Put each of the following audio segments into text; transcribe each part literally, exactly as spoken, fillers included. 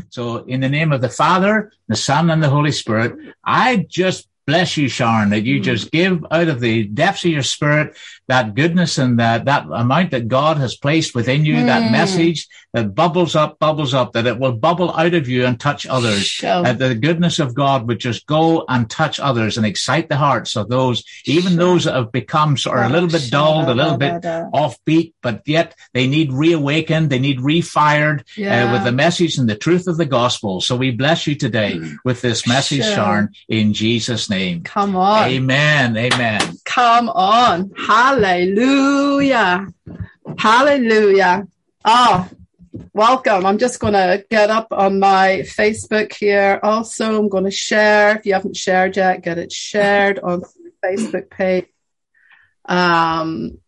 So in the name of the Father, the Son, and the Holy Spirit, I just bless you, Sharon, that you just give out of the depths of your spirit that goodness and that, that amount that God has placed within you, mm. that message that bubbles up, bubbles up, that it will bubble out of you and touch others. Sure. That the goodness of God would just go and touch others and excite the hearts of those, even sure. those that have become sort of a little bit dulled, a little bit offbeat, but yet they need reawakened, they need refired yeah. uh, with the message and the truth of the gospel. So we bless you today mm. with this message, sure. Sharon, in Jesus' name. Come on. Amen. Amen. Come on. Hallelujah. Hallelujah. Oh, welcome. I'm just going to get up on my Facebook here. Also, I'm going to share. If you haven't shared yet, get it shared on the Facebook page. Um,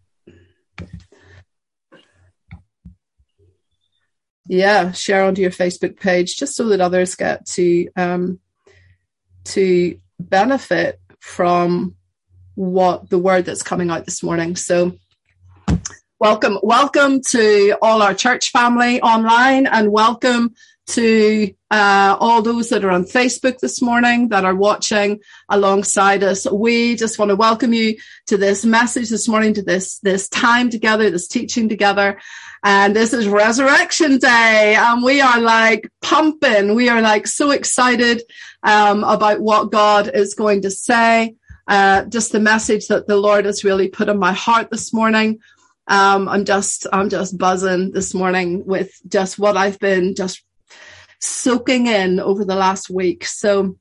yeah, share onto your Facebook page just so that others get to um, to benefit from what the word that's coming out this morning. So welcome, welcome to all our church family online, and welcome to uh, all those that are on Facebook this morning that are watching alongside us. We just want to welcome you to this message this morning, to this, this time together, this teaching together. And this is Resurrection Day, and we are like pumping. We are like so excited um, about what God is going to say. Uh, just the message that the Lord has really put in my heart this morning. Um, I'm just, I'm just buzzing this morning with just what I've been just soaking in over the last week. So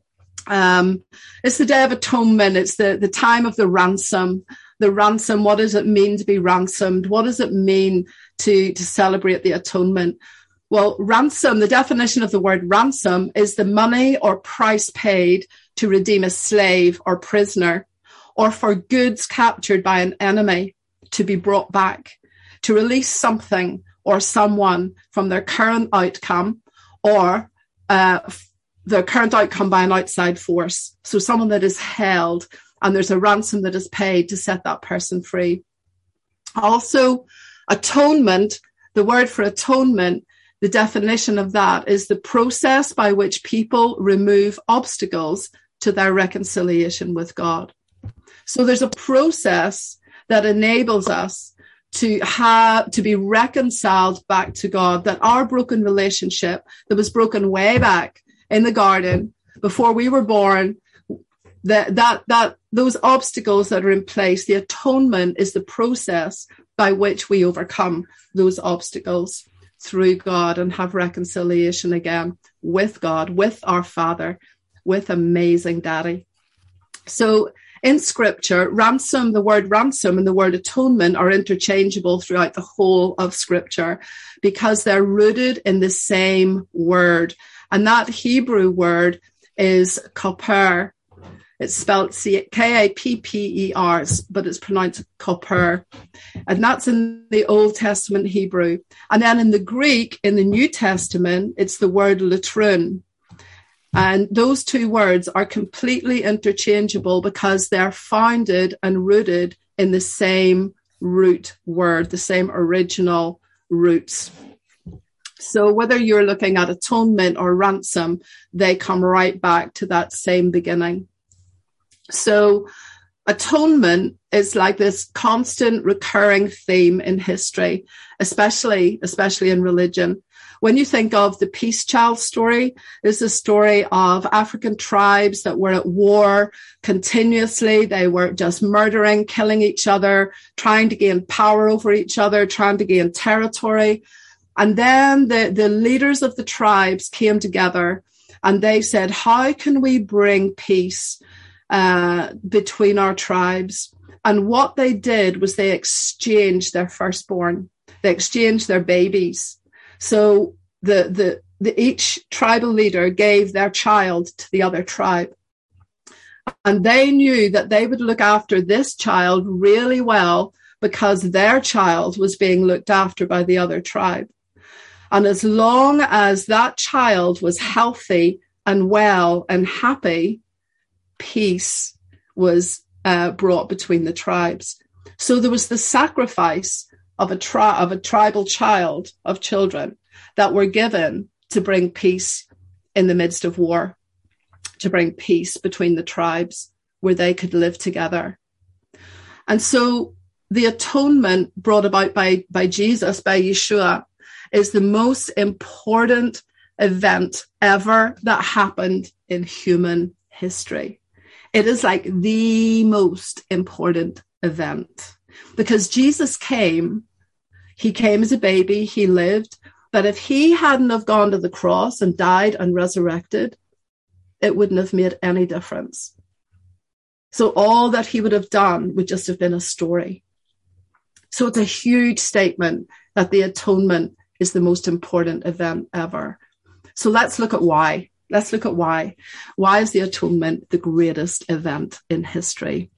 um, it's the Day of Atonement. It's the, the time of the ransom. The ransom, what does it mean to be ransomed? What does it mean to, to celebrate the atonement? Well, ransom, the definition of the word ransom is the money or price paid to redeem a slave or prisoner, or for goods captured by an enemy to be brought back, to release something or someone from their current outcome, or uh, their current outcome by an outside force. So someone that is held, and there's a ransom that is paid to set that person free. Also, atonement, the word for atonement, the definition of that is the process by which people remove obstacles to their reconciliation with God. So there's a process that enables us to have, to be reconciled back to God, that our broken relationship that was broken way back in the garden before we were born, that, that, that those obstacles that are in place, the atonement is the process by which we overcome those obstacles through God and have reconciliation again with God, with our Father, with amazing Daddy. So in Scripture, ransom, the word ransom and the word atonement are interchangeable throughout the whole of Scripture because they're rooted in the same word. And that Hebrew word is kaper. It's spelled K A P P E R, but it's pronounced kaper. And that's in the Old Testament Hebrew. And then in the Greek, in the New Testament, it's the word latrun. And those two words are completely interchangeable because they're founded and rooted in the same root word, the same original roots. So whether you're looking at atonement or ransom, they come right back to that same beginning. So atonement is like this constant recurring theme in history, especially, especially in religion. When you think of the Peace Child story, it's a story of African tribes that were at war continuously. They were just murdering, killing each other, trying to gain power over each other, trying to gain territory. And then the, the leaders of the tribes came together and they said, how can we bring peace uh, between our tribes? And what they did was they exchanged their firstborn. They exchanged their babies. So the, the, the each tribal leader gave their child to the other tribe. And they knew that they would look after this child really well because their child was being looked after by the other tribe. And as long as that child was healthy and well and happy, peace was uh, brought between the tribes. So there was the sacrifice of a tri- of a tribal child, of children that were given to bring peace in the midst of war, to bring peace between the tribes where they could live together. And so the atonement brought about by, by Jesus, by Yeshua, is the most important event ever that happened in human history. It is like the most important event because Jesus came, he came as a baby, he lived, but if he hadn't have gone to the cross and died and resurrected, it wouldn't have made any difference. So all that he would have done would just have been a story. So it's a huge statement that the atonement is the most important event ever. So let's look at why. Let's look at why. Why is the atonement the greatest event in history?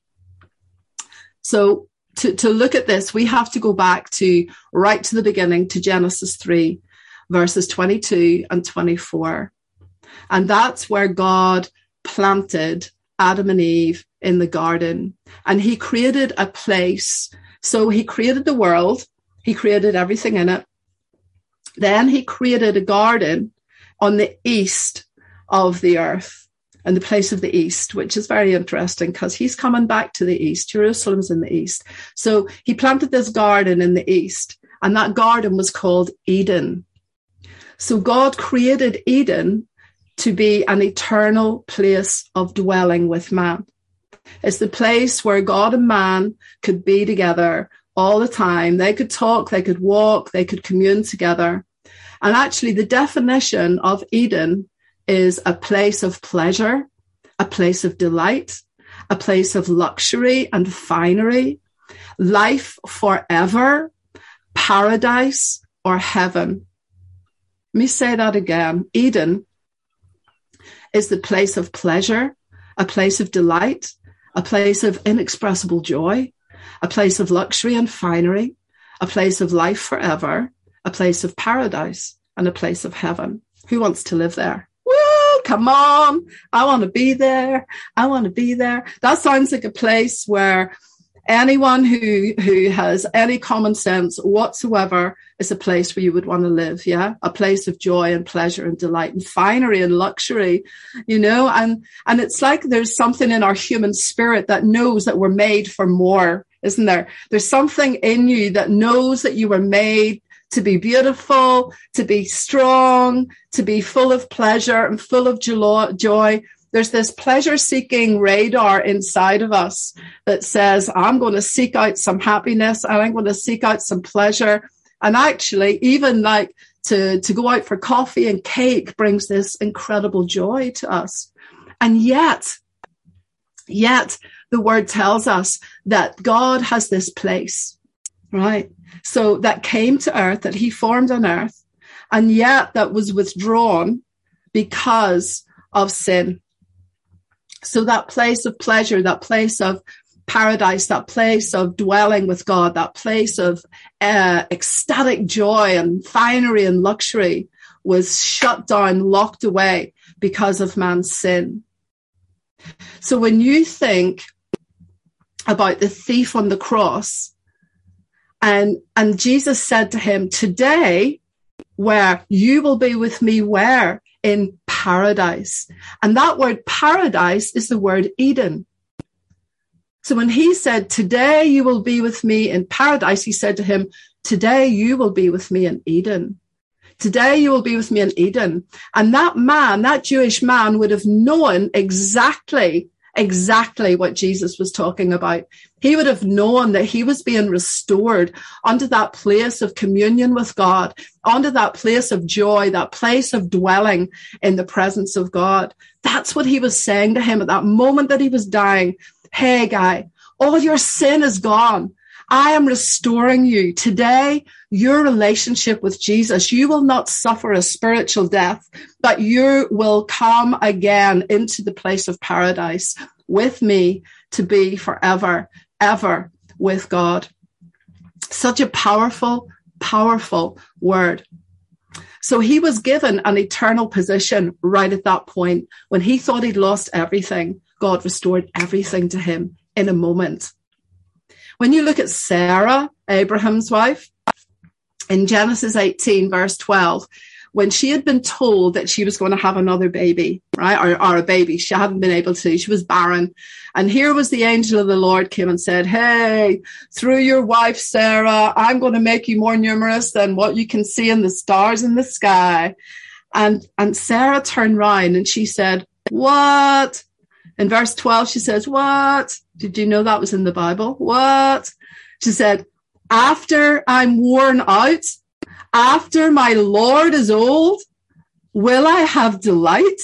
So to, to look at this, we have to go back to right to the beginning, to Genesis three, verses twenty-two and twenty-four. And that's where God planted Adam and Eve in the garden. And he created a place. So he created the world. He created everything in it. Then he created a garden on the east of the earth, and the place of the east, which is very interesting because he's coming back to the east. Jerusalem's in the east. So he planted this garden in the east, and that garden was called Eden. So God created Eden to be an eternal place of dwelling with man. It's the place where God and man could be together all the time. They could talk, they could walk, they could commune together. And actually, the definition of Eden is a place of pleasure, a place of delight, a place of luxury and finery, life forever, paradise, or heaven. Let me say that again. Eden is the place of pleasure, a place of delight, a place of inexpressible joy, a place of luxury and finery, a place of life forever, a place of paradise, and a place of heaven. Who wants to live there? Woo, come on. I want to be there. I want to be there. That sounds like a place where anyone who, who has any common sense whatsoever is a place where you would want to live. Yeah. A place of joy and pleasure and delight and finery and luxury, you know, and, and it's like there's something in our human spirit that knows that we're made for more, isn't there? There's something in you that knows that you were made to be beautiful, to be strong, to be full of pleasure and full of joy. There's this pleasure-seeking radar inside of us that says, I'm going to seek out some happiness and I'm going to seek out some pleasure. And actually, even like to, to go out for coffee and cake brings this incredible joy to us. And yet, yet the word tells us that God has this place, right? So that came to earth, that he formed on earth, and yet that was withdrawn because of sin. So that place of pleasure, that place of paradise, that place of dwelling with God, that place of uh, ecstatic joy and finery and luxury was shut down, locked away because of man's sin. So when you think about the thief on the cross, and, and Jesus said to him, today, where you will be with me, where? In paradise. And that word paradise is the word Eden. So when he said, today you will be with me in paradise, he said to him, today you will be with me in Eden. Today you will be with me in Eden. And that man, that Jewish man would have known exactly exactly what Jesus was talking about. He would have known that he was being restored onto that place of communion with God, onto that place of joy, that place of dwelling in the presence of God. That's what he was saying to him at that moment that he was dying. Hey, guy, all your sin is gone. I am restoring you. Today, your relationship with Jesus, you will not suffer a spiritual death, but you will come again into the place of paradise with me to be forever, ever with God. Such a powerful, powerful word. So he was given an eternal position right at that point. When he thought he'd lost everything, God restored everything to him in a moment. When you look at Sarah, Abraham's wife, in Genesis eighteen, verse twelve, when she had been told that she was going to have another baby, right? Or, or a baby. She hadn't been able to. She was barren. And here was the angel of the Lord came and said, hey, through your wife, Sarah, I'm going to make you more numerous than what you can see in the stars in the sky. And, and Sarah turned round and she said, what? In verse twelve, she says, what? Did you know that was in the Bible? What? She said, after I'm worn out, after my Lord is old, will I have delight?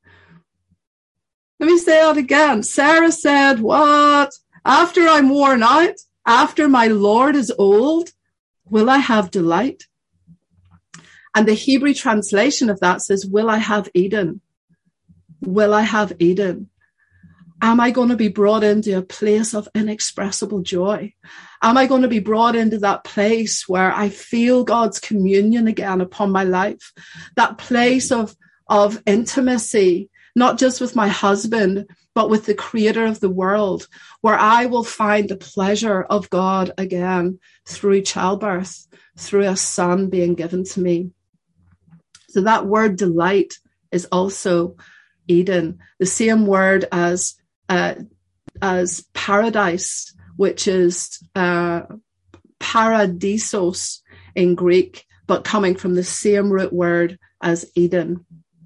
Let me say that again. Sarah said, what? After I'm worn out, after my Lord is old, will I have delight? And the Hebrew translation of that says, will I have Eden? Will I have Eden? Am I going to be brought into a place of inexpressible joy? Am I going to be brought into that place where I feel God's communion again upon my life? That place of, of intimacy, not just with my husband, but with the creator of the world, where I will find the pleasure of God again through childbirth, through a son being given to me. So that word delight is also Eden, the same word as uh, as paradise, which is uh, paradisos in Greek, but coming from the same root word as Eden.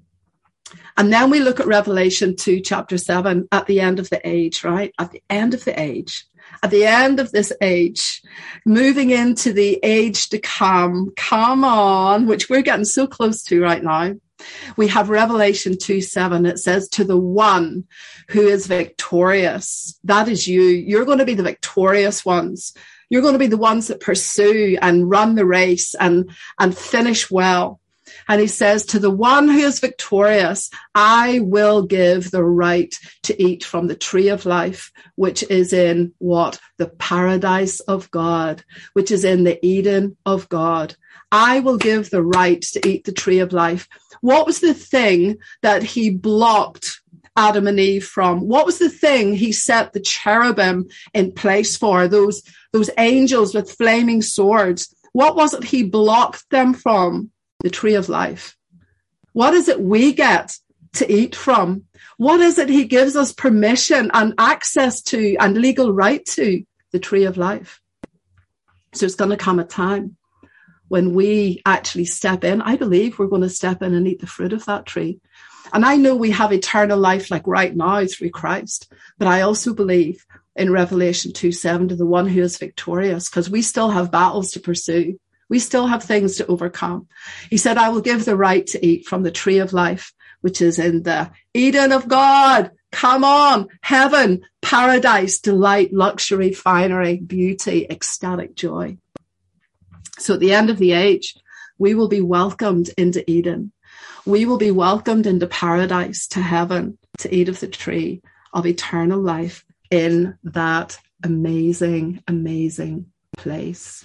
And then we look at Revelation two, chapter seven, at the end of the age, right? At the end of the age, at the end of this age, moving into the age to come, come on, which we're getting so close to right now. We have Revelation two seven. It says, to the one who is victorious. That is you. You're going to be the victorious ones. You're going to be the ones that pursue and run the race and, and finish well. And he says, to the one who is victorious, I will give the right to eat from the tree of life, which is in what? The paradise of God, which is in the Eden of God. I will give the right to eat the tree of life. What was the thing that he blocked Adam and Eve from? What was the thing he set the cherubim in place for? Those, those angels with flaming swords. What was it he blocked them from? The tree of life. What is it we get to eat from? What is it he gives us permission and access to and legal right to? The tree of life. So it's going to come a time when we actually step in. I believe we're going to step in and eat the fruit of that tree. And I know we have eternal life like right now through Christ, but I also believe in Revelation two seven to the one who is victorious, because we still have battles to pursue. We still have things to overcome. He said, I will give the right to eat from the tree of life, which is in the Eden of God. Come on, heaven, paradise, delight, luxury, finery, beauty, ecstatic joy. So at the end of the age, we will be welcomed into Eden. We will be welcomed into paradise, to heaven, to eat of the tree of eternal life in that amazing, amazing place.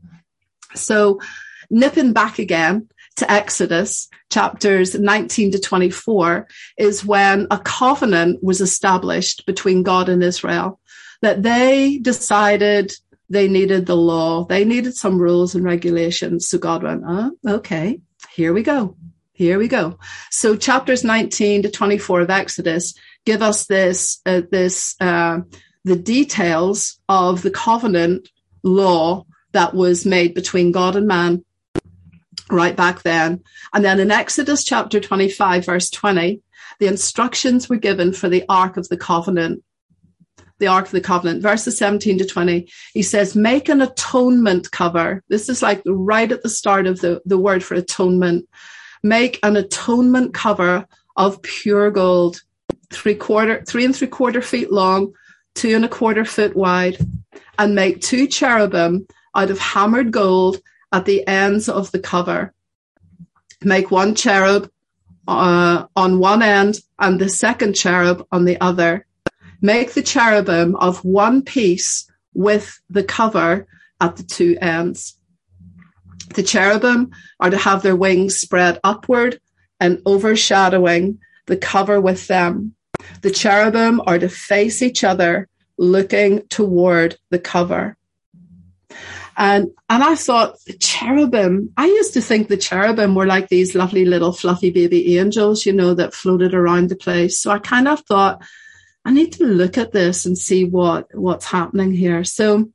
So nipping back again to Exodus chapters nineteen to twenty-four is when a covenant was established between God and Israel, that they decided they needed the law. They needed some rules and regulations. So God went, oh, okay, here we go. Here we go. So chapters nineteen to twenty-four of Exodus give us this, uh, this, uh, the details of the covenant law that was made between God and man right back then. And then in Exodus chapter twenty-five, verse twenty, the instructions were given for the Ark of the Covenant. The Ark of the Covenant, verses seventeen to twenty, he says, make an atonement cover. This is like right at the start of the, the word for atonement. Make an atonement cover of pure gold, three quarter, three and three quarter feet long, two and a quarter foot wide, and make two cherubim out of hammered gold at the ends of the cover. Make one cherub uh, on one end and the second cherub on the other. Make the cherubim of one piece with the cover at the two ends. The cherubim are to have their wings spread upward and overshadowing the cover with them. The cherubim are to face each other, looking toward the cover. And and I thought, the cherubim, I used to think the cherubim were like these lovely little fluffy baby angels, you know, that floated around the place. So I kind of thought, I need to look at this and see what, what's happening here. So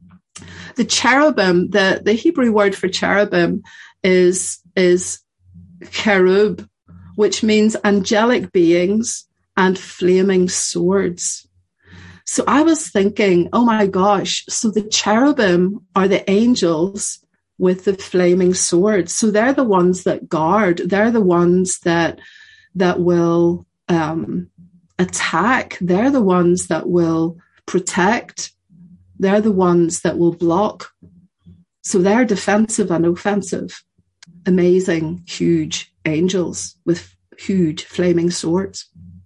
the cherubim, the, the Hebrew word for cherubim is, is cherub, which means angelic beings and flaming swords. So I was thinking, oh my gosh, so the cherubim are the angels with the flaming swords. So they're the ones that guard. They're the ones that, that will um, attack. They're the ones that will protect. They're the ones that will block. So they're defensive and offensive. Amazing, huge angels with huge flaming swords.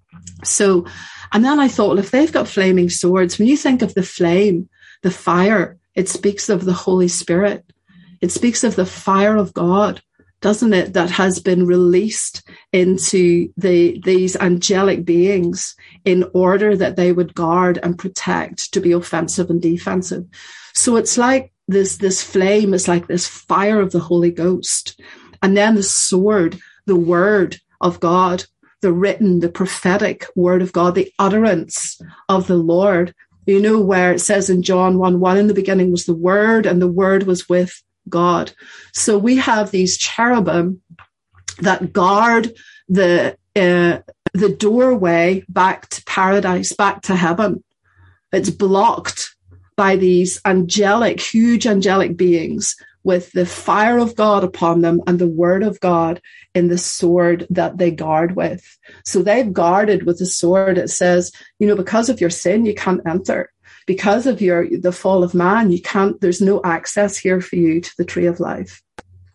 So, and then I thought, well, if they've got flaming swords, when you think of the flame, the fire, it speaks of the Holy Spirit. It speaks of the fire of God, doesn't it? That has been released into the these angelic beings in order that they would guard and protect, to be offensive and defensive. So it's like this, this flame is like this fire of the Holy Ghost. And then the sword, the word of God, the written, the prophetic word of God, the utterance of the Lord. You know, where it says in John one one, in the beginning was the word, and the word was with God. So we have these cherubim that guard the uh, the doorway back to paradise, back to heaven. It's blocked by these angelic, huge angelic beings with the fire of God upon them and the word of God in the sword that they guard with. So they've guarded with the sword. It says, you know, because of your sin, you can't enter. Because of your the fall of man, you can't, there's no access here for you to the tree of life.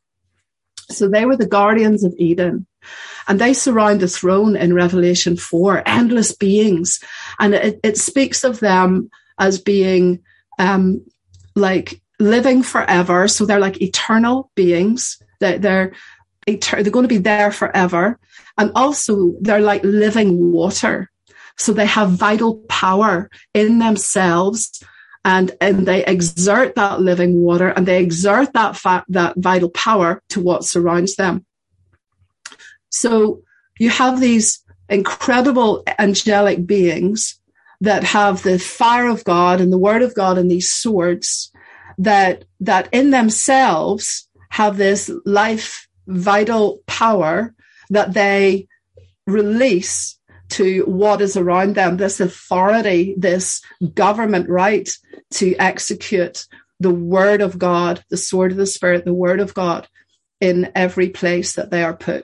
So they were the guardians of Eden. And they surround the throne in Revelation four, endless beings. And it, it speaks of them as being um, like living forever. So they're like eternal beings. They're, they're, etern- they're going to be there forever. And also they're like living water. So they have vital power in themselves, and, and they exert that living water, and they exert that fa- that vital power to what surrounds them. So you have these incredible angelic beings that have the fire of God and the word of God and these swords that, that in themselves have this life vital power that they release to what is around them, this authority, this government right to execute the word of God, the sword of the Spirit, the word of God in every place that they are put.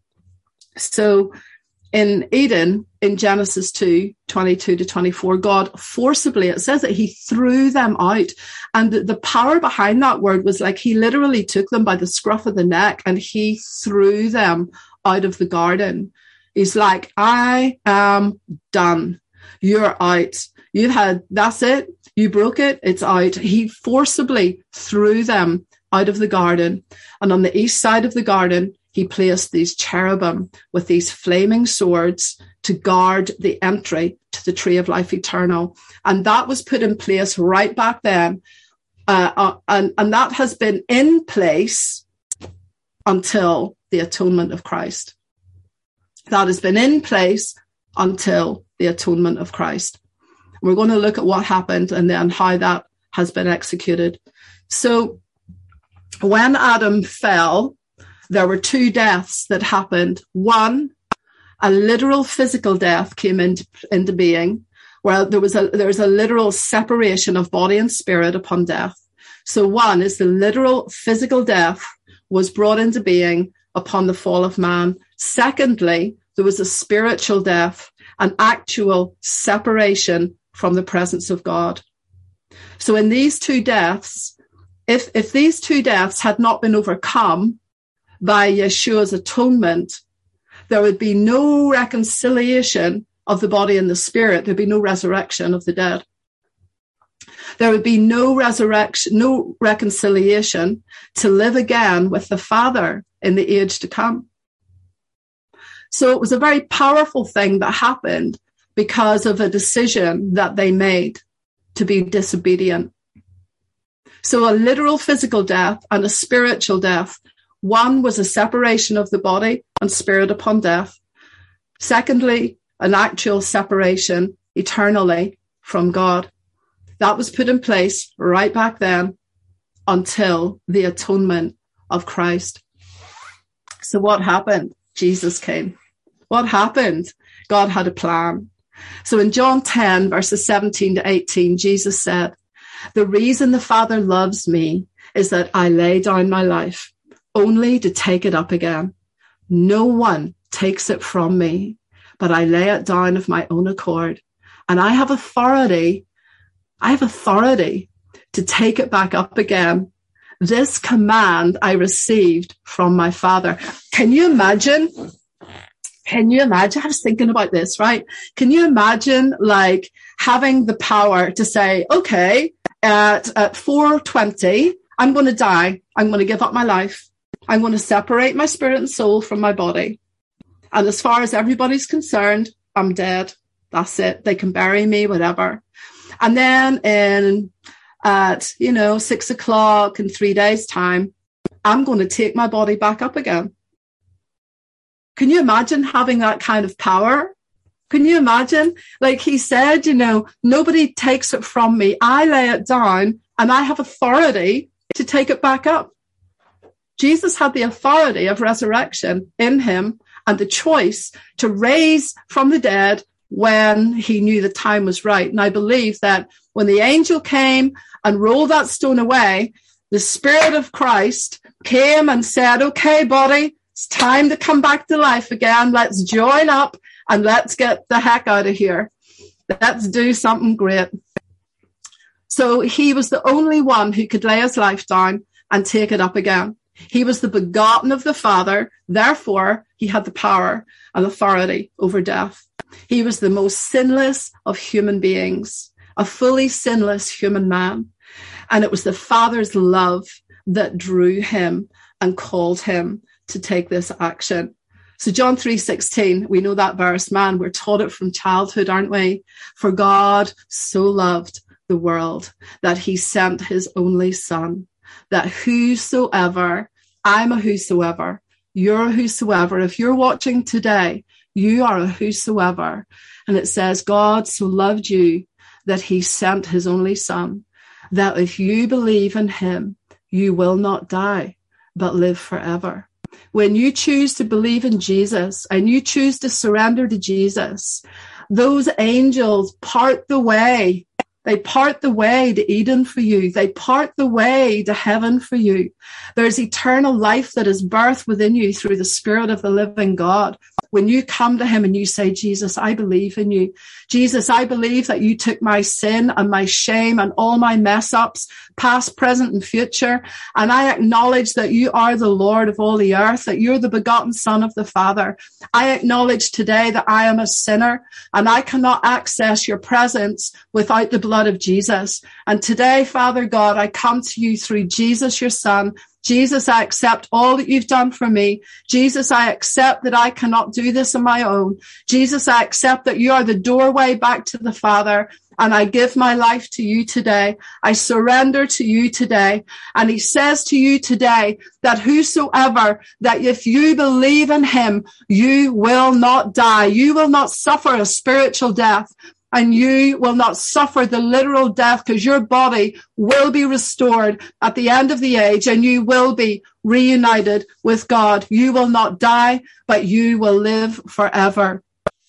So in Eden, in Genesis two, twenty-two to twenty-four, God forcibly, it says that he threw them out. And the, the power behind that word was like he literally took them by the scruff of the neck and he threw them out of the garden. He's like, I am done. You're out. You've had, that's it. You broke it. It's out. He forcibly threw them out of the garden. And on the east side of the garden, he placed these cherubim with these flaming swords to guard the entry to the tree of life eternal. And that was put in place right back then. Uh, uh, and, and that has been in place until the atonement of Christ. That has been in place until the atonement of Christ. We're going to look at what happened and then how that has been executed. So when Adam fell, there were two deaths that happened. One, a literal physical death came into, into being, where there was a there was a literal separation of body and spirit upon death. So one is the literal physical death was brought into being upon the fall of man. Secondly, there was a spiritual death, an actual separation from the presence of God. So in these two deaths, if, if these two deaths had not been overcome by Yeshua's atonement, there would be no reconciliation of the body and the spirit. There'd be no resurrection of the dead. There would be no resurrection, no reconciliation to live again with the Father in the age to come. So it was a very powerful thing that happened because of a decision that they made to be disobedient. So a literal physical death and a spiritual death. One was a separation of the body and spirit upon death. Secondly, an actual separation eternally from God. That was put in place right back then until the atonement of Christ. So what happened? Jesus came. What happened? God had a plan. So in John ten, verses seventeen to eighteen, Jesus said, the reason the Father loves me is that I lay down my life only to take it up again. No one takes it from me, but I lay it down of my own accord. And I have authority, I have authority to take it back up again. This command I received from my Father. Can you imagine? Can you imagine? I was thinking about this, right? Can you imagine like having the power to say, okay, at, at four twenty, I'm going to die. I'm going to give up my life. I'm going to separate my spirit and soul from my body. And as far as everybody's concerned, I'm dead. That's it. They can bury me, whatever. And then in, at, you know, six o'clock in three days' time, I'm going to take my body back up again. Can you imagine having that kind of power? Can you imagine? Like he said, you know, nobody takes it from me. I lay it down and I have authority to take it back up. Jesus had the authority of resurrection in him and the choice to raise from the dead when he knew the time was right. And I believe that when the angel came and rolled that stone away, the Spirit of Christ came and said, okay, body, it's time to come back to life again. Let's join up and let's get the heck out of here. Let's do something great. So he was the only one who could lay his life down and take it up again. He was the begotten of the Father. Therefore, he had the power and authority over death. He was the most sinless of human beings, a fully sinless human man. And it was the Father's love that drew him and called him to take this action. So John three sixteen, we know that verse, man, we're taught it from childhood, aren't we? For God so loved the world that he sent his only son, that whosoever, I'm a whosoever, you're a whosoever. If you're watching today, you are a whosoever. And it says, God so loved you that he sent his only son, that if you believe in him, you will not die, but live forever. When you choose to believe in Jesus and you choose to surrender to Jesus, those angels part the way. They part the way to Eden for you. They part the way to heaven for you. There's eternal life that is birthed within you through the Spirit of the living God. When you come to him and you say, Jesus, I believe in you. Jesus, I believe that you took my sin and my shame and all my mess ups, past, present, and future. And I acknowledge that you are the Lord of all the earth, that you're the begotten Son of the Father. I acknowledge today that I am a sinner and I cannot access your presence without the blood of Jesus. And today, Father God, I come to you through Jesus, your Son. Jesus, I accept all that you've done for me. Jesus, I accept that I cannot do this on my own. Jesus, I accept that you are the doorway back to the Father. And I give my life to you today. I surrender to you today. And he says to you today that whosoever, that if you believe in him, you will not die. You will not suffer a spiritual death. And you will not suffer the literal death, because your body will be restored at the end of the age and you will be reunited with God. You will not die, but you will live forever.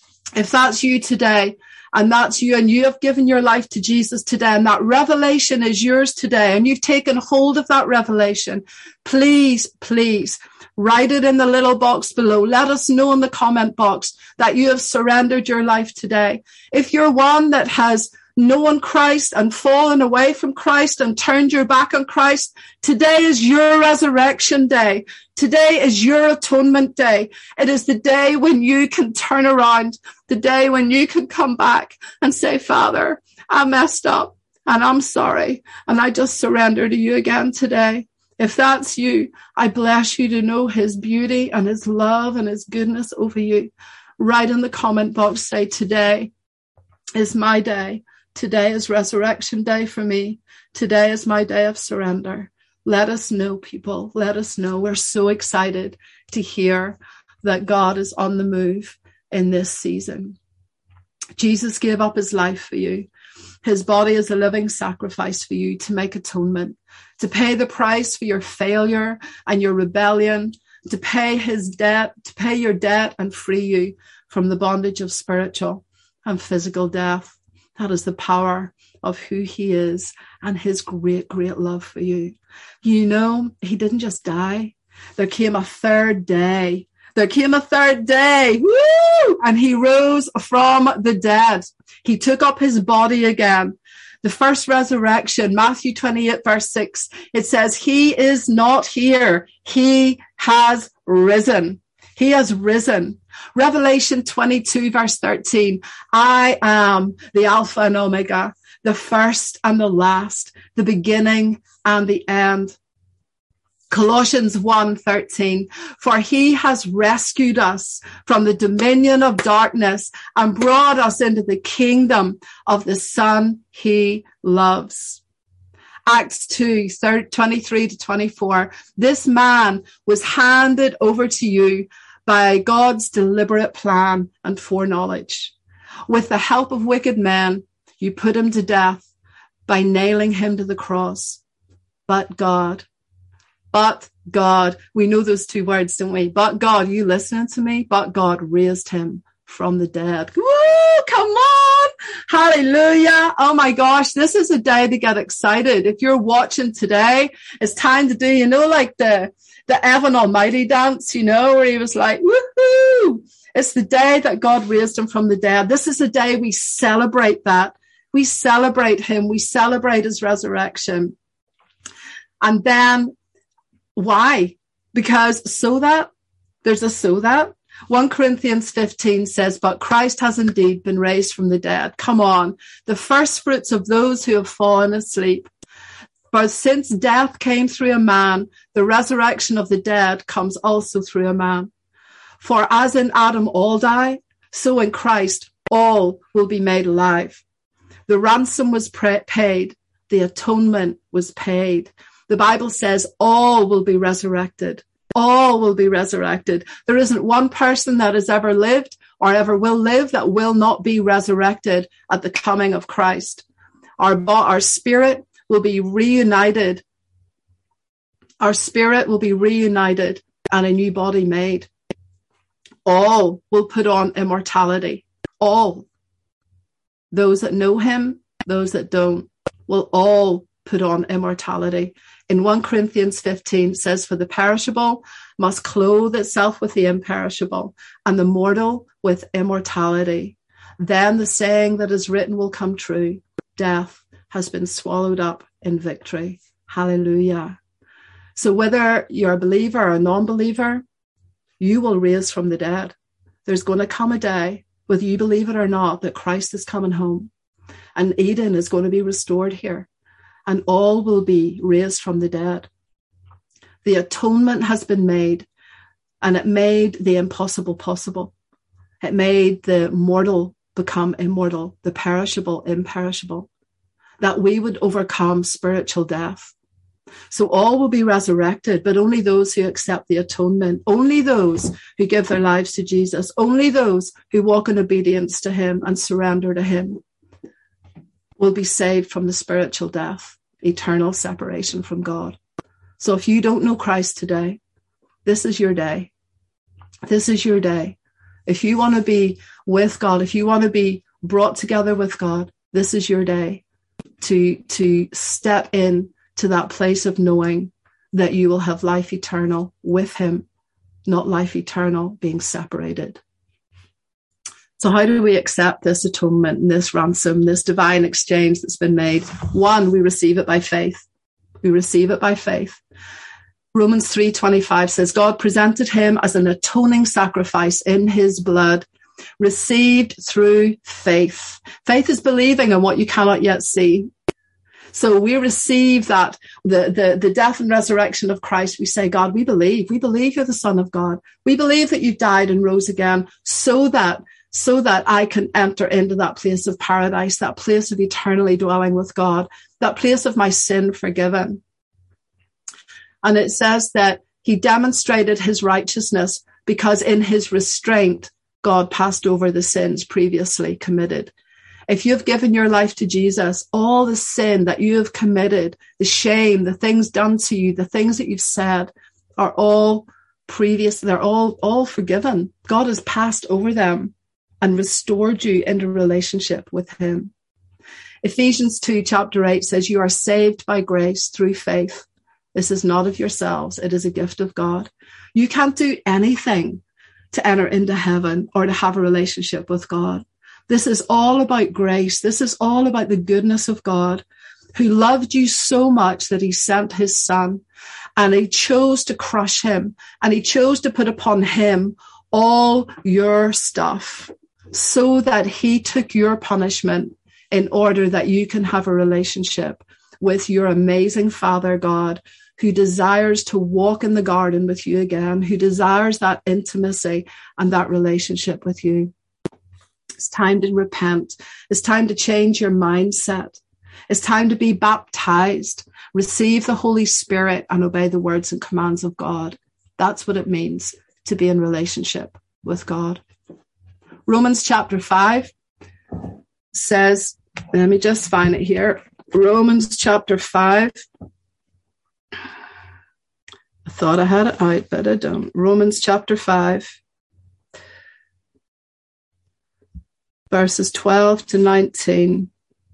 If that's you today, and that's you, and you have given your life to Jesus today, and that revelation is yours today, and you've taken hold of that revelation, please, please, write it in the little box below. Let us know in the comment box that you have surrendered your life today. If you're one that has known Christ and fallen away from Christ and turned your back on Christ, today is your resurrection day. Today is your atonement day. It is the day when you can turn around, the day when you can come back and say, Father, I messed up and I'm sorry. And I just surrender to you again today. If that's you, I bless you to know his beauty and his love and his goodness over you. Write in the comment box, say, today is my day Today is resurrection day for me. Today is my day of surrender. Let us know, people. Let us know. We're so excited to hear that God is on the move in this season. Jesus gave up his life for you. His body is a living sacrifice for you to make atonement, to pay the price for your failure and your rebellion, to pay his debt, to pay your debt and free you from the bondage of spiritual and physical death. That is the power of who he is and his great, great love for you. You know, he didn't just die. There came a third day. There came a third day. Woo! And he rose from the dead. He took up his body again. The first resurrection, Matthew twenty-eight, verse six, it says, he is not here. He has risen. He has risen. Revelation twenty-two, verse thirteen, I am the Alpha and Omega, the first and the last, the beginning and the end. Colossians one thirteen, for he has rescued us from the dominion of darkness and brought us into the kingdom of the Son he loves. Acts two, twenty-three to twenty-four, this man was handed over to you by God's deliberate plan and foreknowledge. With the help of wicked men, you put him to death by nailing him to the cross. But God, But God, we know those two words, don't we? But God, you listening to me? But God raised him from the dead. Woo, come on. Hallelujah. Oh my gosh, this is a day to get excited. If you're watching today, it's time to do, you know, like the, the Evan Almighty dance, you know, where he was like, woohoo. It's the day that God raised him from the dead. This is the day we celebrate that. We celebrate him. We celebrate his resurrection. And then, why? Because so that, there's a so that. First Corinthians fifteen says, but Christ has indeed been raised from the dead. Come on. The first fruits of those who have fallen asleep. For since death came through a man, the resurrection of the dead comes also through a man. For as in Adam all die, so in Christ all will be made alive. The ransom was paid. The atonement was paid. The Bible says all will be resurrected. All will be resurrected. There isn't one person that has ever lived or ever will live that will not be resurrected at the coming of Christ. Our, our spirit will be reunited. Our spirit will be reunited and a new body made. All will put on immortality. All. Those that know him, those that don't, will all put on immortality. In First Corinthians fifteen says, for the perishable must clothe itself with the imperishable, and the mortal with immortality. Then the saying that is written will come true. Death has been swallowed up in victory. Hallelujah. So whether you're a believer or a non-believer, you will raise from the dead. There's going to come a day, whether you believe it or not, that Christ is coming home and Eden is going to be restored here. And all will be raised from the dead. The atonement has been made, and it made the impossible possible. It made the mortal become immortal, the perishable imperishable, that we would overcome spiritual death. So all will be resurrected, but only those who accept the atonement, only those who give their lives to Jesus, only those who walk in obedience to him and surrender to him will be saved from the spiritual death, eternal separation from God. So if you don't know Christ today, this is your day. This is your day. If you want to be with God, if you want to be brought together with God, this is your day to, to step in to that place of knowing that you will have life eternal with him, not life eternal being separated. So how do we accept this atonement and this ransom, this divine exchange that's been made? One, we receive it by faith. We receive it by faith. Romans three twenty-five says, God presented him as an atoning sacrifice in his blood, received through faith. Faith is believing in what you cannot yet see. So we receive that, the, the, the death and resurrection of Christ. We say, God, we believe. We believe you're the Son of God. We believe that you died and rose again so that so that I can enter into that place of paradise, that place of eternally dwelling with God, that place of my sin forgiven. And it says that he demonstrated his righteousness because in his restraint, God passed over the sins previously committed. If you've given your life to Jesus, all the sin that you have committed, the shame, the things done to you, the things that you've said are all previous. They're all, all forgiven. God has passed over them and restored you into relationship with him. Ephesians two, chapter eight says, you are saved by grace through faith. This is not of yourselves. It is a gift of God. You can't do anything to enter into heaven or to have a relationship with God. This is all about grace. This is all about the goodness of God, who loved you so much that he sent his son, and he chose to crush him, and he chose to put upon him all your stuff so that he took your punishment in order that you can have a relationship with your amazing Father God, who desires to walk in the garden with you again, who desires that intimacy and that relationship with you. It's time to repent. It's time to change your mindset. It's time to be baptized, receive the Holy Spirit, and obey the words and commands of God. That's what it means to be in relationship with God. Romans chapter five says, let me just find it here. Romans chapter five. I thought I had it out, but I don't. Romans chapter five, verses twelve to nineteen.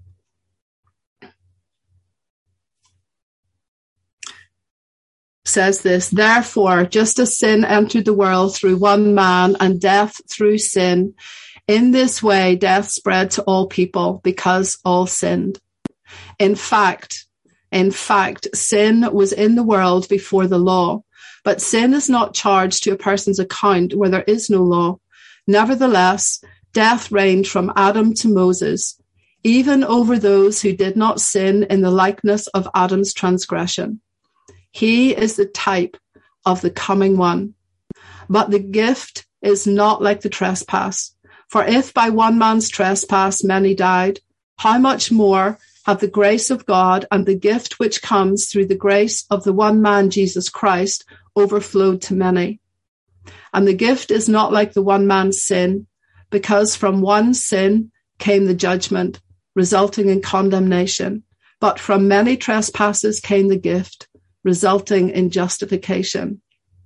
Says this, therefore, just as sin entered the world through one man and death through sin, in this way death spread to all people because all sinned. In fact, in fact, sin was in the world before the law, but sin is not charged to a person's account where there is no law. Nevertheless, death reigned from Adam to Moses, even over those who did not sin in the likeness of Adam's transgression. He is the type of the coming one. But the gift is not like the trespass. For if by one man's trespass many died, how much more have the grace of God and the gift which comes through the grace of the one man, Jesus Christ, overflowed to many? And the gift is not like the one man's sin, because from one sin came the judgment, resulting in condemnation. But from many trespasses came the gift, resulting in justification.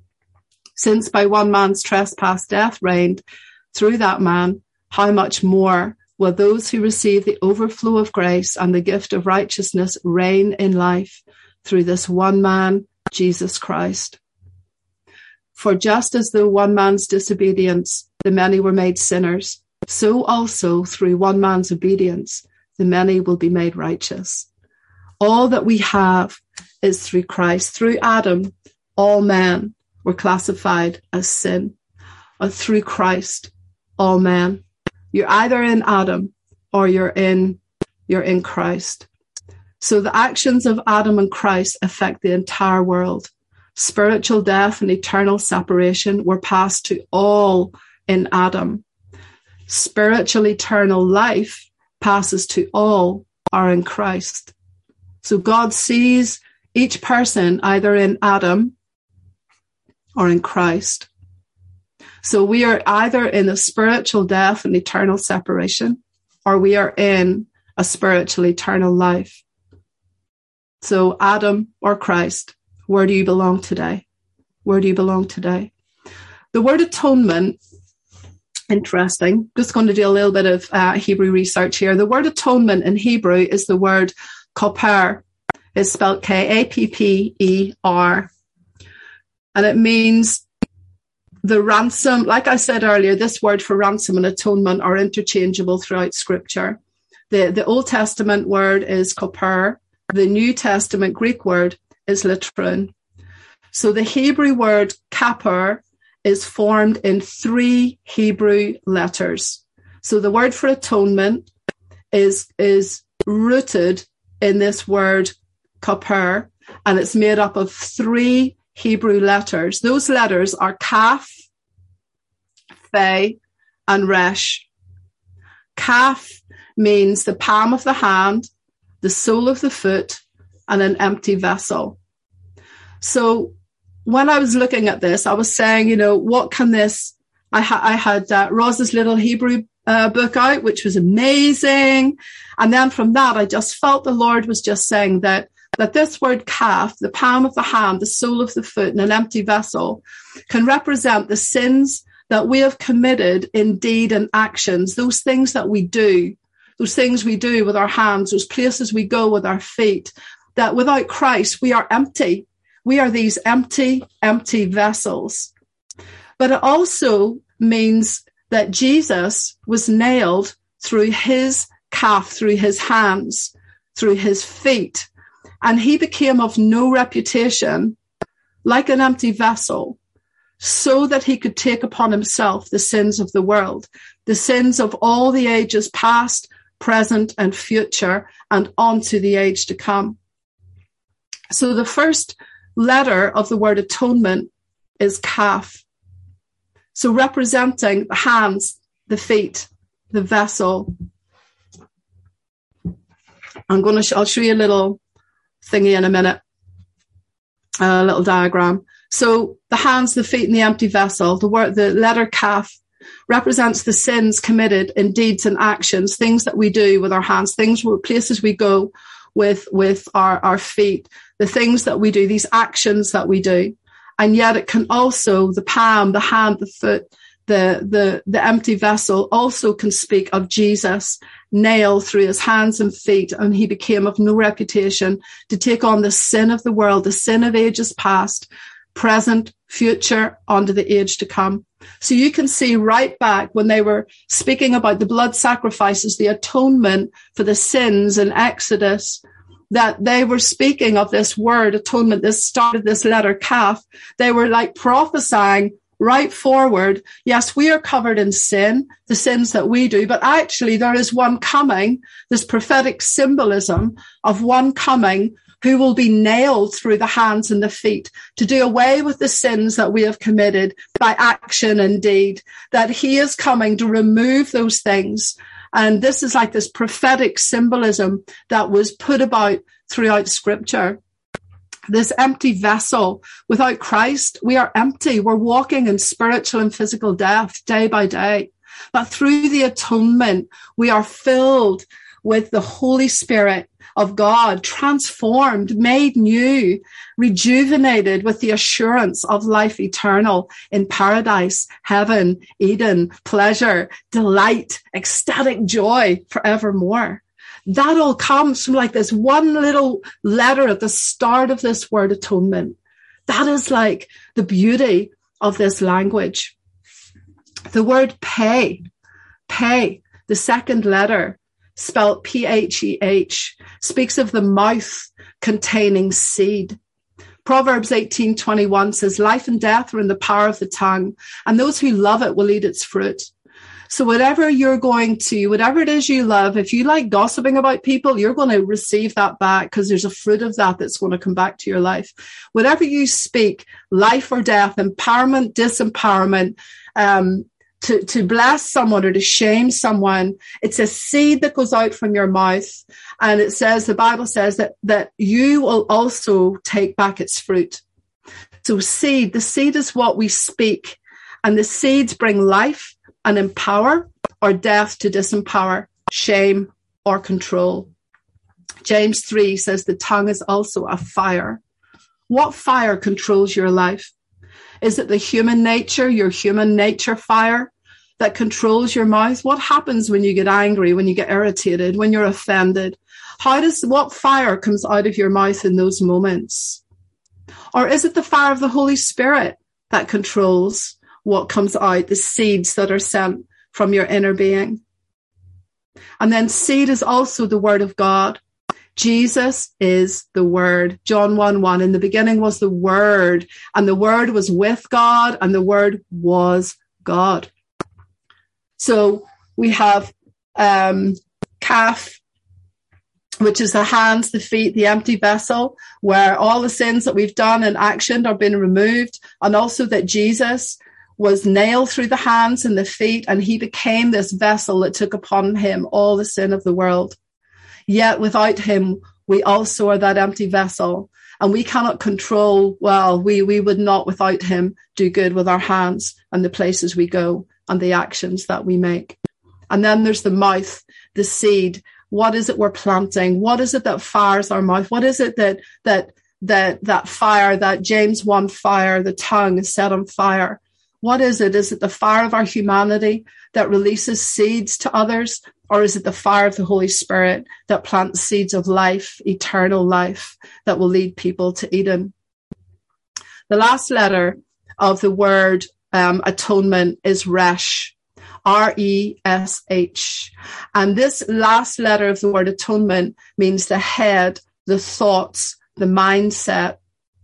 Since by one man's trespass death reigned through that man, how much more will those who receive the overflow of grace and the gift of righteousness reign in life through this one man, Jesus Christ? For just as through one man's disobedience the many were made sinners, so also through one man's obedience the many will be made righteous. All that we have is through Christ. Through Adam, all men were classified as sin. Or through Christ, all men. You're either in Adam or you're in, you're in Christ. So the actions of Adam and Christ affect the entire world. Spiritual death and eternal separation were passed to all in Adam. Spiritual eternal life passes to all are in Christ. So God sees each person either in Adam or in Christ. So we are either in a spiritual death and eternal separation, or we are in a spiritual eternal life. So Adam or Christ, where do you belong today? Where do you belong today? The word atonement, interesting. Just going to do a little bit of uh, Hebrew research here. The word atonement in Hebrew is the word koper. It's spelled K A P P E R. And it means the ransom. Like I said earlier, this word for ransom and atonement are interchangeable throughout Scripture. The, the Old Testament word is koper. The New Testament Greek word is latron. So the Hebrew word kaper is formed in three Hebrew letters. So the word for atonement is, is rooted in this word koper, and it's made up of three Hebrew letters. Those letters are kaf, fe, and resh. Kaf means the palm of the hand, the sole of the foot, and an empty vessel. So when I was looking at this, I was saying, you know, what can this, I, ha- I had uh, Roz's little Hebrew uh, book out, which was amazing. And then from that, I just felt the Lord was just saying that, that this word kaf, the palm of the hand, the sole of the foot, and an empty vessel, can represent the sins that we have committed in deed and actions, those things that we do, those things we do with our hands, those places we go with our feet, that without Christ, we are empty. We are these empty, empty vessels. But it also means that Jesus was nailed through his calf, through his hands, through his feet. And he became of no reputation, like an empty vessel, so that he could take upon himself the sins of the world, the sins of all the ages past, present, and future, and on to the age to come. So the first letter of the word atonement is kaf. So representing the hands, the feet, the vessel. I'm going to, sh- I'll show you a little thingy in a minute, a little diagram. So the hands, the feet, and the empty vessel, the word, the letter kaf represents the sins committed in deeds and actions, things that we do with our hands, things, places we go with, with our, our feet, the things that we do, these actions that we do. And yet it can also, the palm, the hand, the foot, the, the, the empty vessel also can speak of Jesus nailed through his hands and feet, and he became of no reputation to take on the sin of the world, the sin of ages past, present, future, onto the age to come. So you can see right back when they were speaking about the blood sacrifices, the atonement for the sins in Exodus, that they were speaking of this word atonement, this started this letter kaf. They were like prophesying right forward. Yes, we are covered in sin, the sins that we do, but actually there is one coming, this prophetic symbolism of one coming who will be nailed through the hands and the feet to do away with the sins that we have committed by action and deed, that he is coming to remove those things. And this is like this prophetic symbolism that was put about throughout Scripture. This empty vessel, without Christ, we are empty. We're walking in spiritual and physical death day by day. But through the atonement, we are filled with the Holy Spirit of God, transformed, made new, rejuvenated with the assurance of life eternal in paradise, heaven, Eden, pleasure, delight, ecstatic joy forevermore. That all comes from like this one little letter at the start of this word atonement. That is like the beauty of this language. The word pay, pay, the second letter, spelled P H E H, speaks of the mouth containing seed. Proverbs eighteen twenty-one says, life and death are in the power of the tongue, and those who love it will eat its fruit. So whatever you're going to, whatever it is you love, if you like gossiping about people, you're going to receive that back because there's a fruit of that that's going to come back to your life. Whatever you speak, life or death, empowerment, disempowerment, um, To, to bless someone or to shame someone, it's a seed that goes out from your mouth. And it says, the Bible says that, that you will also take back its fruit. So seed, the seed is what we speak. And the seeds bring life and empower, or death to disempower, shame or control. James three says the tongue is also a fire. What fire controls your life? Is it the human nature, your human nature fire that controls your mouth? What happens when you get angry, when you get irritated, when you're offended? How does, what fire comes out of your mouth in those moments? Or is it the fire of the Holy Spirit that controls what comes out, the seeds that are sent from your inner being? And then seed is also the word of God. Jesus is the Word. John one one, in the beginning was the Word, and the Word was with God, and the Word was God. So we have um, kaf, which is the hands, the feet, the empty vessel, where all the sins that we've done and actioned are being removed, and also that Jesus was nailed through the hands and the feet, and he became this vessel that took upon him all the sin of the world. Yet without him, we also are that empty vessel, and we cannot control, well, we, we would not without him do good with our hands and the places we go and the actions that we make. And then there's the mouth, the seed. What is it we're planting? What is it that fires our mouth? What is it that, that, that, that fire, that James one fire, the tongue is set on fire? What is it? Is it the fire of our humanity that releases seeds to others? Or is it the fire of the Holy Spirit that plants seeds of life, eternal life, that will lead people to Eden? The last letter of the word um, atonement is resh, R E S H. And this last letter of the word atonement means the head, the thoughts, the mindset.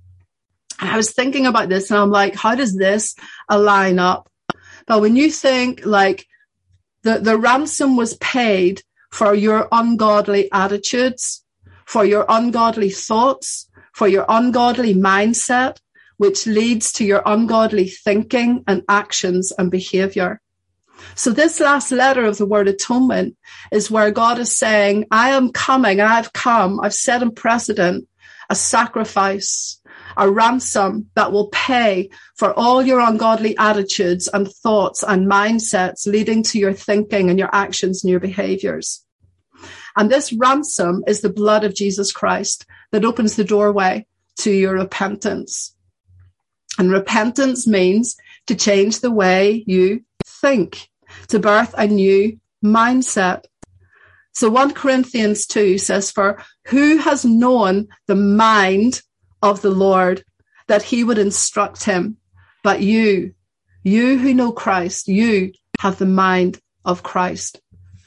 And I was thinking about this and I'm like, how does this align up? But when you think like the, the ransom was paid for your ungodly attitudes, for your ungodly thoughts, for your ungodly mindset, which leads to your ungodly thinking and actions and behavior. So this last letter of the word atonement is where God is saying, I am coming and I've come, I've set in precedent a sacrifice, a ransom that will pay for all your ungodly attitudes and thoughts and mindsets leading to your thinking and your actions and your behaviors. And this ransom is the blood of Jesus Christ that opens the doorway to your repentance. And repentance means to change the way you think, to birth a new mindset. So First Corinthians two says, for who has known the mind of the Lord that he would instruct him? But you, you who know Christ, you have the mind of Christ.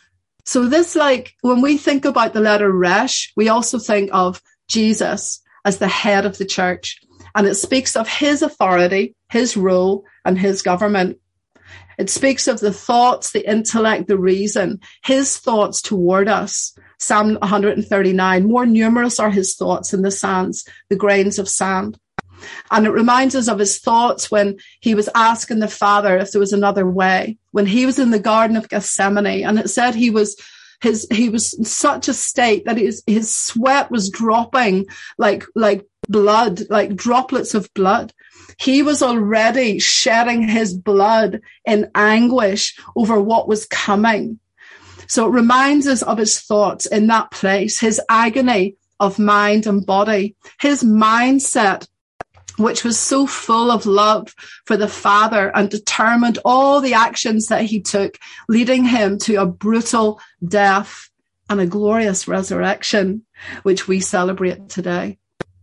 So this, like, when we think about the letter resh, we also think of Jesus as the head of the church. And it speaks of his authority, his rule, and his government. It speaks of the thoughts, the intellect, the reason, his thoughts toward us. Psalm one thirty-nine, more numerous are his thoughts than the sands, the grains of sand. And it reminds us of his thoughts when he was asking the Father if there was another way, when he was in the Garden of Gethsemane. And it said he was his he was in such a state that his, his sweat was dropping like, like blood, like droplets of blood. He was already shedding his blood in anguish over what was coming. So it reminds us of his thoughts in that place, his agony of mind and body, his mindset, which was so full of love for the Father and determined all the actions that he took, leading him to a brutal death and a glorious resurrection, which we celebrate today.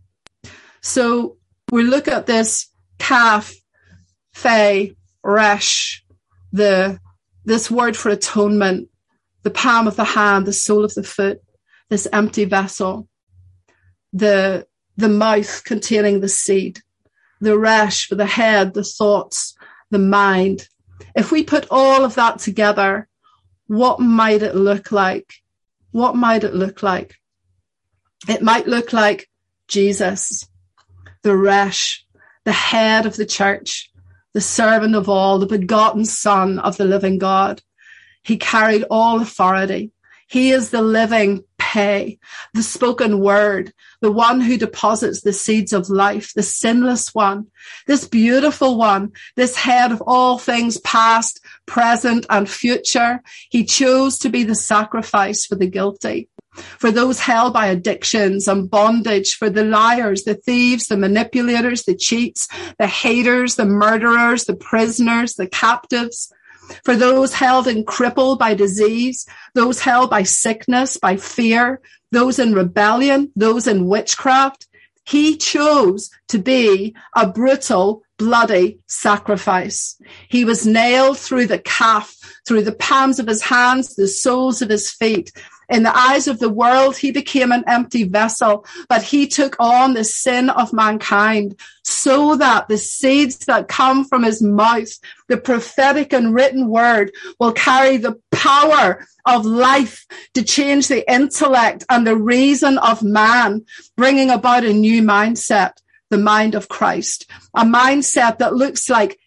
So we look at this kaf, fe, resh, the, this word for atonement, the palm of the hand, the sole of the foot, this empty vessel, the, the mouth containing the seed, the resh for the head, the thoughts, the mind. If we put all of that together, what might it look like? What might it look like? It might look like Jesus, the resh, the head of the church, the servant of all, the begotten Son of the living God. He carried all authority. He is the living pay, the spoken word, the one who deposits the seeds of life, the sinless one, this beautiful one, this head of all things past, present, and future. He chose to be the sacrifice for the guilty, for those held by addictions and bondage, for the liars, the thieves, the manipulators, the cheats, the haters, the murderers, the prisoners, the captives, for those held and crippled by disease, those held by sickness, by fear, those in rebellion, those in witchcraft. He chose to be a brutal, bloody sacrifice. He was nailed through the calf, through the palms of his hands, the soles of his feet. In the eyes of the world, he became an empty vessel, but he took on the sin of mankind so that the seeds that come from his mouth, the prophetic and written word, will carry the power of life to change the intellect and the reason of man, bringing about a new mindset, the mind of Christ, a mindset that looks like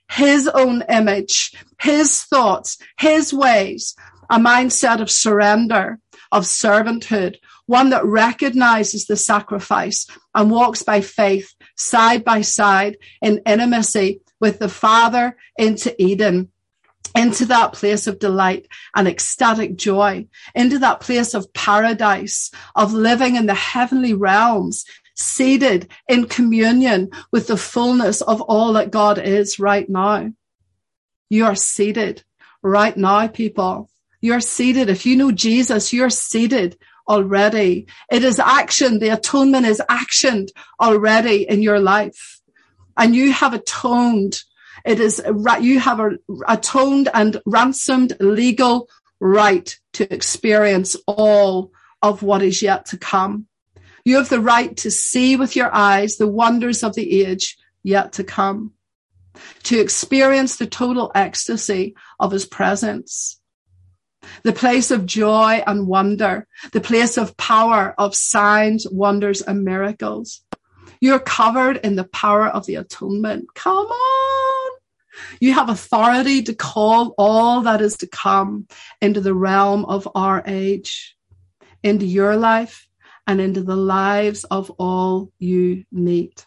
his own image, his thoughts, his ways, a mindset of surrender, of servanthood, one that recognizes the sacrifice and walks by faith side by side in intimacy with the Father into Eden, into that place of delight and ecstatic joy, into that place of paradise, of living in the heavenly realms, seated in communion with the fullness of all that God is right now. You are seated right now, people. You're seated. If you know Jesus, you're seated already. It is action. The atonement is actioned already in your life. And you have atoned. It is, you have a, atoned and ransomed legal right to experience all of what is yet to come. You have the right to see with your eyes the wonders of the age yet to come, to experience the total ecstasy of his presence, the place of joy and wonder, the place of power, of signs, wonders, and miracles. You're covered in the power of the atonement. Come on. You have authority to call all that is to come into the realm of our age, into your life, and into the lives of all you meet.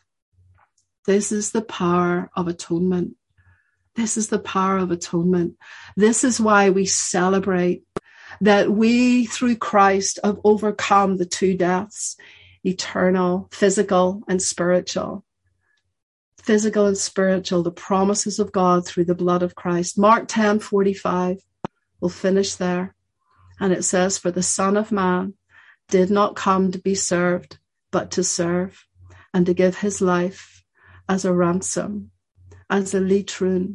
This is the power of atonement. This is the power of atonement. This is why we celebrate that we, through Christ, have overcome the two deaths, eternal, physical, and spiritual. Physical and spiritual, the promises of God through the blood of Christ. Mark ten forty-five. We'll finish there. And it says, for the Son of Man did not come to be served, but to serve, and to give his life as a ransom, as a litrun,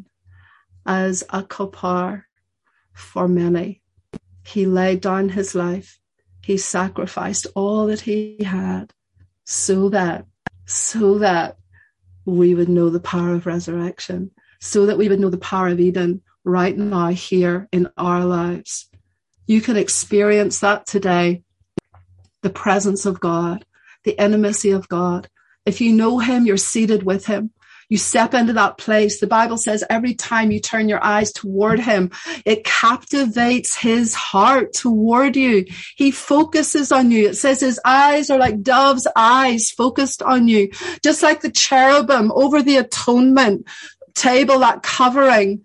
as a kopar for many. He laid down his life. He sacrificed all that he had so that, so that we would know the power of resurrection, so that we would know the power of Eden right now here in our lives. You can experience that today. The presence of God, the intimacy of God. If you know him, you're seated with him. You step into that place. The Bible says every time you turn your eyes toward him, it captivates his heart toward you. He focuses on you. It says his eyes are like dove's eyes focused on you, just like the cherubim over the atonement table, that covering.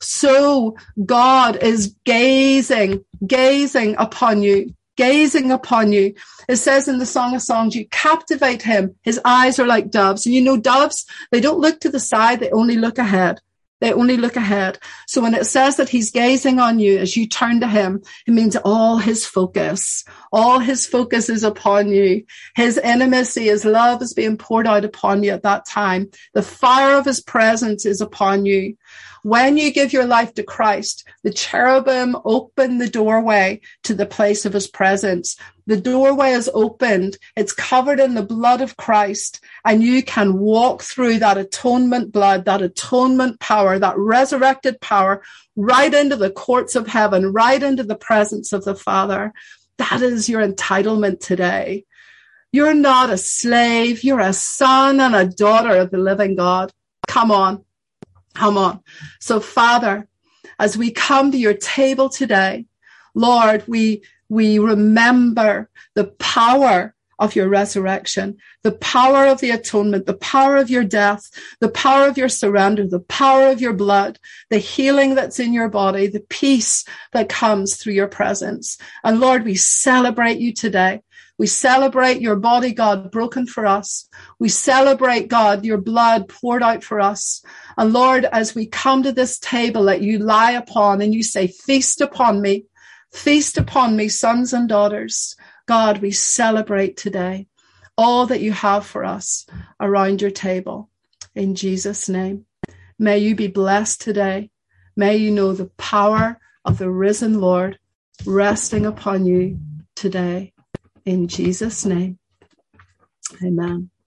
So God is gazing, gazing upon you. Gazing upon you. It says in the Song of Songs, you captivate him. His eyes are like doves. And you know, doves, they don't look to the side. They only look ahead. They only look ahead. So when it says that he's gazing on you as you turn to him, it means all his focus, all his focus is upon you. His intimacy, his love is being poured out upon you at that time. The fire of his presence is upon you. When you give your life to Christ, the cherubim open the doorway to the place of his presence. The doorway is opened. It's covered in the blood of Christ, and you can walk through that atonement blood, that atonement power, that resurrected power, right into the courts of heaven, right into the presence of the Father. That is your entitlement today. You're not a slave. You're a son and a daughter of the living God. Come on. Come on. So, Father, as we come to your table today, Lord, we, we remember the power of your resurrection, the power of the atonement, the power of your death, the power of your surrender, the power of your blood, the healing that's in your body, the peace that comes through your presence. And Lord, we celebrate you today. We celebrate your body, God, broken for us. We celebrate, God, your blood poured out for us. And Lord, as we come to this table that you lie upon and you say, feast upon me, feast upon me, sons and daughters. God, we celebrate today all that you have for us around your table. In Jesus' name, may you be blessed today. May you know the power of the risen Lord resting upon you today. In Jesus' name, amen.